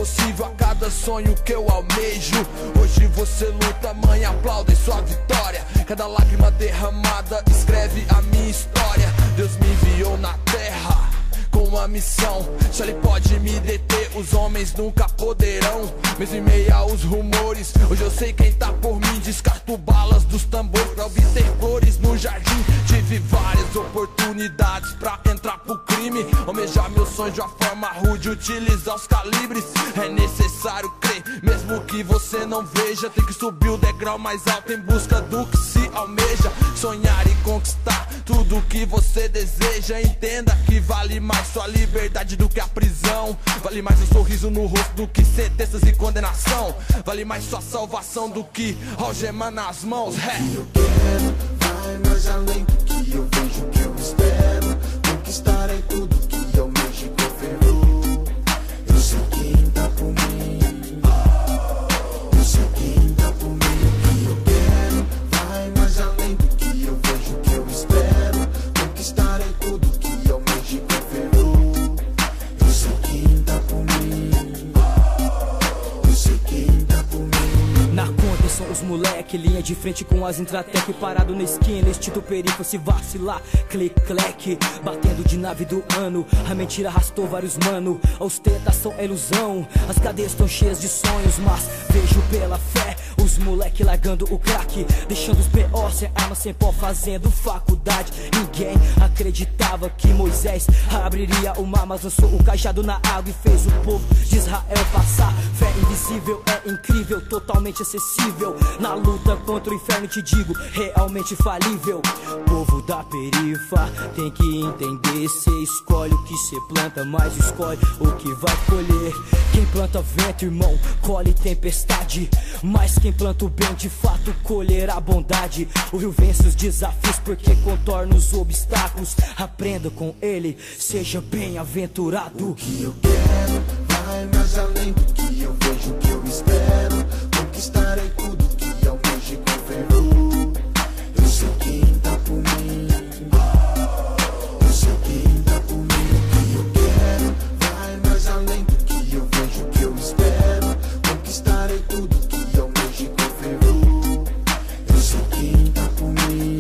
possível a cada sonho que eu almejo. Hoje você luta, mãe, aplaudem sua vitória. Cada lágrima derramada escreve a minha história. Deus me enviou na terra com uma missão, só Ele pode me deter, os homens nunca poderão. Mesmo em meio aos rumores, hoje eu sei quem tá por mim. Descarto balas dos tambores pra obter flores no jardim. Tive várias oportunidades pra entrar pro crime, almejar meus sonhos de uma forma rude, utilizar os calibres. É necessário crer, mesmo que você não veja. Tem que subir o degrau mais alto em busca do que se almeja. Sonhar e conquistar tudo que você deseja. Entenda que vale mais sua liberdade do que a prisão. Vale mais um sorriso no rosto do que sentenças e condenação. Vale mais sua salvação do que algema nas mãos. O que eu quero vai mais além do que eu vejo, que eu espero. Conquistarei tudo que eu almejo e confio. Eu sei quem tá por mim. Eu sei quem tá por mim. O que eu quero vai mais além do que eu vejo, que eu espero. Conquistarei tudo que eu almejo e confio. Eu sei quem tá por mim. Eu sei quem tá por mim. Na conta são os moleque, linha de frente com as Intratec, parado na esquina, instinto perigo, se vacilar, clique, cleque, batendo de nave do ano. A mentira arrastou vários mano, a ostentação é ilusão. As cadeias estão cheias de sonhos, mas vejo pela fé os moleque largando o crack, deixando os B.O. sem arma, sem pó, fazendo faculdade. Ninguém acreditava que Moisés abriria o mar, mas lançou o cajado na água e fez o povo de Israel passar. Fé invisível é incrível, totalmente acessível. Na luta contra o inferno te digo, realmente falível. Povo da perifa tem que entender, cê escolhe o que cê planta, mas escolhe o que vai colher. Quem planta vento, irmão, colhe tempestade, mas quem planta o bem de fato colherá bondade. O rio vence os desafios porque contorna os obstáculos. Aprenda com ele, seja bem-aventurado. O que eu quero vai mais além do que eu vejo, que eu espero. Conquistarei tudo que eu almejo e confio. Eu sei quem tá por mim. Eu sei quem tá por mim. O que eu quero vai mais além do que eu vejo, que eu espero. Conquistarei tudo que eu almejo e confio. Eu sei quem tá por mim.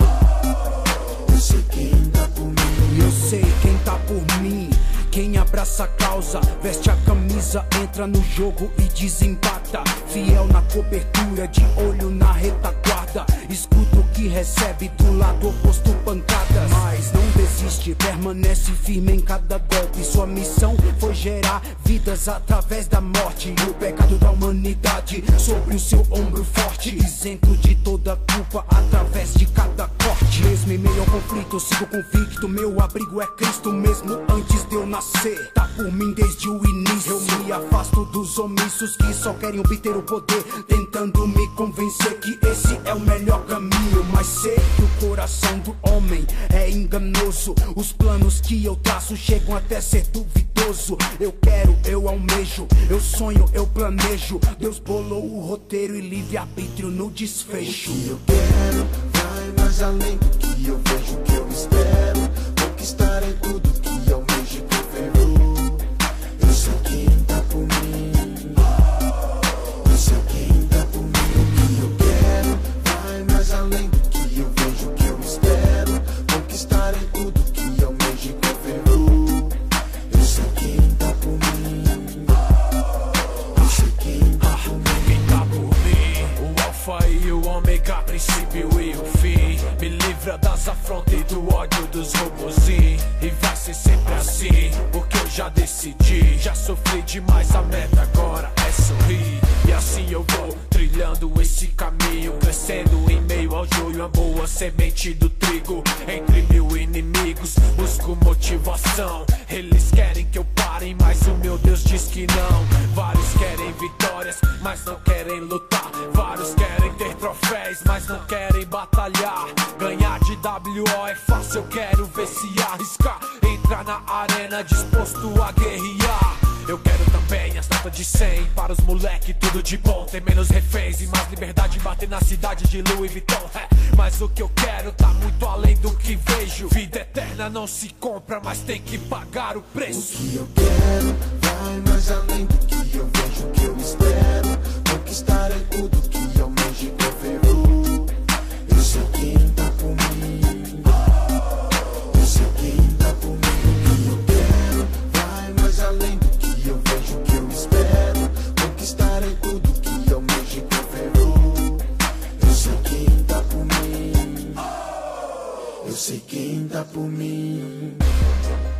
Eu sei quem tá por mim. Eu sei quem tá por mim. Quem abraça a causa, veste a camisa, entra no jogo e desempata. Fiel na cobertura, de olho na retaguarda. Escuta o que recebe do lado oposto, pancadas. Mas não desiste, permanece firme em cada golpe. Sua missão foi gerar vidas através da morte. O pecado da humanidade sobre o seu ombro forte, isento de toda culpa através de cada corte. Mesmo em meio ao conflito, eu sigo convicto. Meu abrigo é Cristo, mesmo antes de eu nascer. Tá por mim desde o início. Eu me afasto dos omissos que só querem obter o poder, tentando me convencer que esse é o melhor caminho. Mas sei que o coração do homem é enganoso. Os planos que eu traço chegam até ser duvidoso. Eu quero, eu almejo, eu sonho, eu planejo. Deus bolou o roteiro e livre-arbítrio no desfecho. O que eu quero vai mais além do que eu vejo, que eu espero. Conquistarei tudo que eu almejo e confio. Eu sei quem tá por mim. Eu sei quem tá por mim. O que eu quero vai mais além do que eu vejo, que eu espero. Conquistarei tudo que eu almejo e confio. Eu sei quem tá por mim. Eu sei quem tá por mim. Quem tá por mim, o alfa e o ômega, princípio e o fim. Me livra das afrontas e do ódio dos robozinhos. E vai ser sempre assim, porque eu já decidi. Já sofri demais, a meta agora é sorrir. E assim eu vou trilhando esse caminho, crescendo em meio ao joio, a boa semente do trigo. Entre mil inimigos, busco motivação. Eles querem que eu pare, mas o meu Deus diz que não. Vários querem vitórias, mas não querem lutar. Vários querem ter troféus, mas não querem batalhar. Ganhar de WO é fácil, eu quero ver se arriscar. Entrar na arena disposto a guerrear. Eu quero também as notas de 100 para os moleque, tudo de bom. Ter menos reféns e mais liberdade, bater na cidade de Louis Vuitton. Mas o que eu quero tá muito além do que vejo. Vida eterna não se compra, mas tem que pagar o preço. O que eu quero vai mais além do que sei quem tá por mim.